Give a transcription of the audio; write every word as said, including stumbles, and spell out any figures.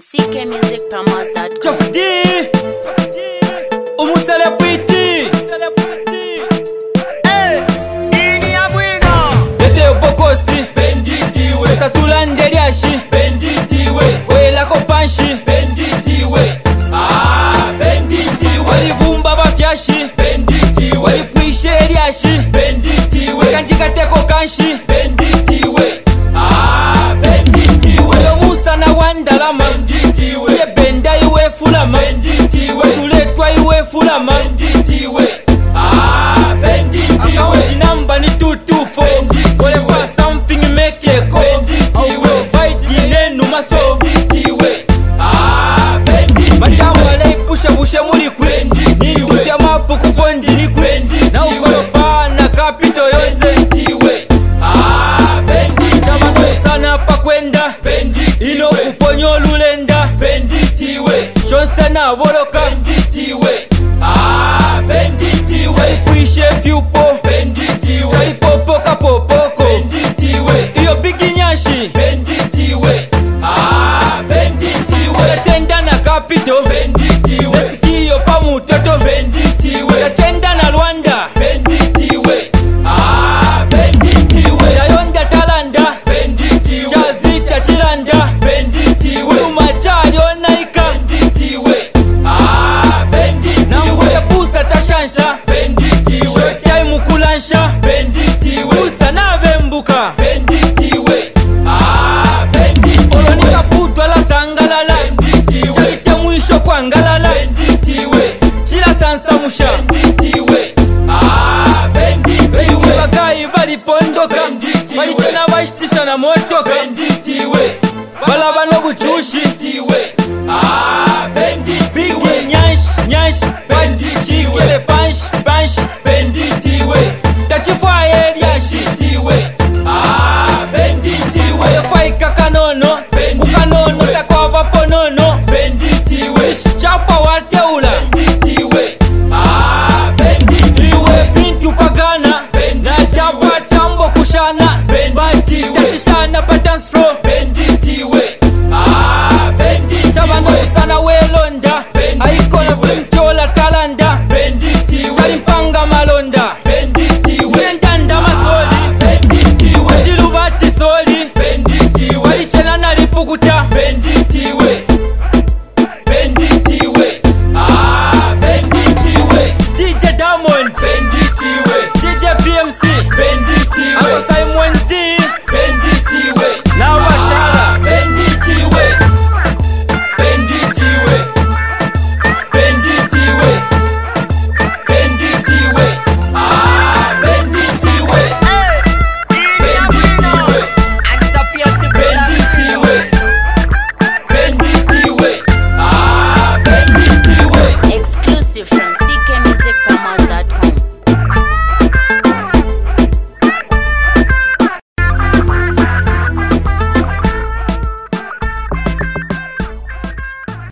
C K music promos dot com. Jofdi Umu celebrity Hey Ini ya bwino Dete upokosi Benditiwe Satulande liashi Benditiwe Wela kopanshi Benditiwe Ah Benditiwe Walibumba bafyashi Benditiwe Walipwishe liashi Benditiwe Kanjika teko kanshi Benditiwe Ah Benditiwe Yomusa na wandalama Benditiwe Ye benda iwe fulama Benditiwe Tuletwa iwe fulama Benditiwe Ah Benditiwe Account number ni two two four Whatever something make it go Benditiwe Fight inenu maso Benditiwe Ah Benditiwe Madamu wale pusha bushe muli kwe Benditiwe Nituja mapu kupondi ni kwe Na ukolopa na kapito yose Benditiwe Ah Benditiwe Chama sana pa kwenda Benditiwe Ino kuponyo lulenda Benditiwe Shonse na woloka Benditiwe Ah Benditiwe Chai puishe fiupo